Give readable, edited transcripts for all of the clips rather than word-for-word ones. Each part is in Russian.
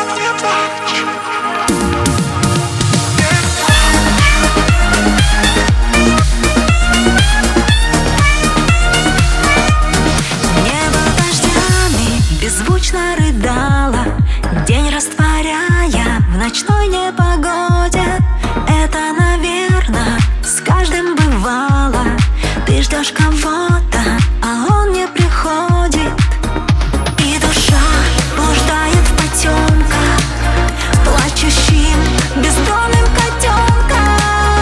Беззвучно рыдала, день растворяя в ночной непогоде. Это, наверно, с каждым бывало. Ты ждешь кого-то, а он не приходит, и душа блуждает в потемках, плачущим бездомным котенком.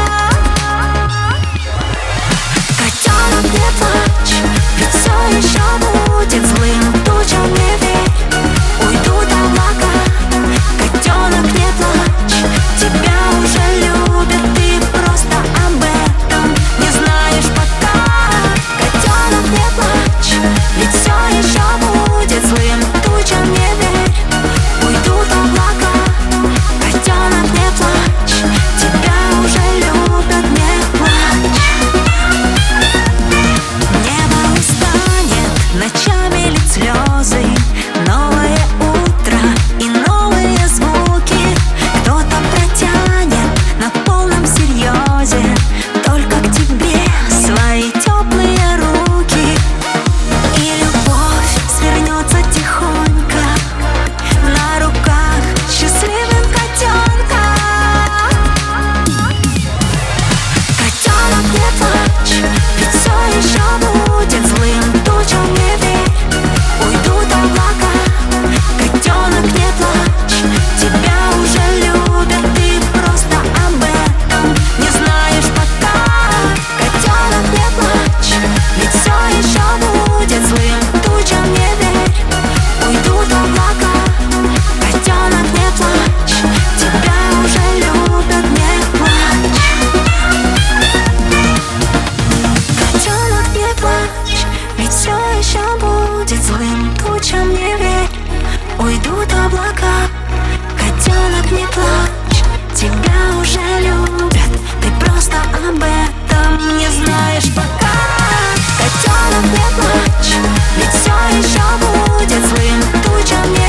Котенок, не плачь, ведь все еще будет злым тучам, не верь, уйдут облака. Котенок, не плачь, тебя уже любят, ты просто об этом не знаешь пока. Котенок, не плачь, ведь все еще будет злым тучам, не верь, уйдут облака. Котенок, не плачь, тебя уже любят, не плачь. Небо устанет, ночами лить слезы, новое утро и новые звуки. Кто-то протянет на полном серьезе только к тебе свои теплые руки. И любовь свернется тихонько на руках счастливым котенка. Котенок, не плачь, ведь все еще будет злым тучам, не верь, уйдут облака. Котенок, не плачь, тебя уже любят, ты просто об этом не знаешь пока. Котенок, не плачь, ведь все еще будет злым тучам, не верь, уйдут облака. Котенок, не плачь, тебя уже любят, не плачь. Котенок, не плачь, ведь все еще будет злым тучам, не верь, уйдут облака. Котенок, не плачь, тебя уже любят, ты просто об этом не знаешь пока. Котенок, не плачь, ведь все еще будет злым тучам, не